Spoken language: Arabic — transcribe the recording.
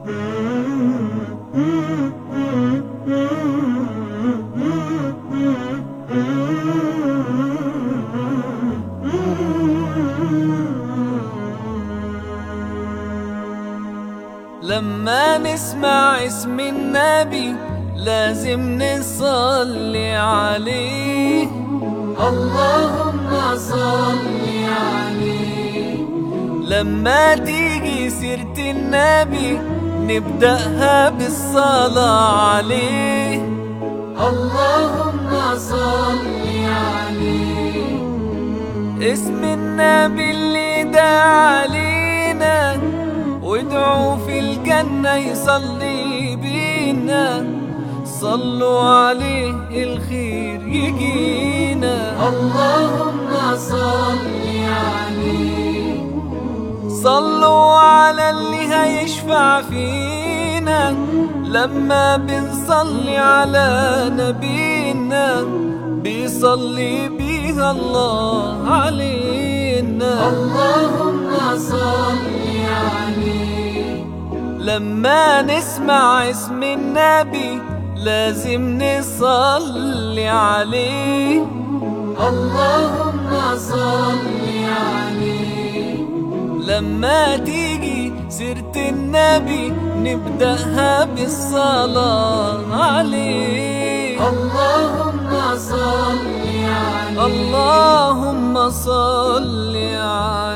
لما نسمع اسم النبي لازم نصلي عليه، اللهم صل عليه. لما تيجي سيرة النبي نبدأها بالصلاة عليه، اللهم صل عليه. اسم النبي اللي دعا علينا وادعوا في الجنة يصلي بينا، صلوا عليه الخير يجينا، اللهم صل عليه. صلوا على اللي هيشفع فينا لما بنصلي على نبينا، بيصلي بيها الله علينا، اللهم صل عليه. لما نسمع اسم النبي لازم نصلي عليه، اللهم صل عليه. لما تيجي سيرة النبي نبدأها بالصلاة عليه، اللهم صل عليه، اللهم صل عليه.